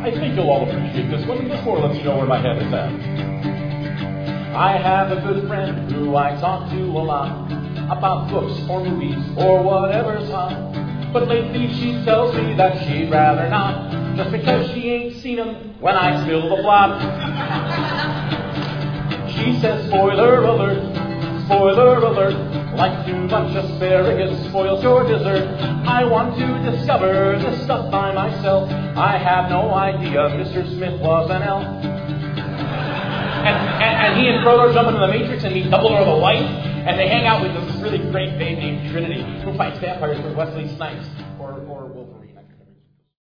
I think you'll all appreciate this one. This more lets you know where my head is at. I have a good friend who I talk to a lot about books or movies or whatever's hot. But lately she tells me that she'd rather not, just because she ain't seen 'em when I spill the plot. She says, spoiler alert, like too much asparagus spoils your dessert. I want to discover this stuff by myself. I have no idea Mr. Smith was an elf. And he and Frodo jump into the Matrix and meet Dumbledore the White, and they hang out with this really great babe named Trinity, who fights vampires with Wesley Snipes.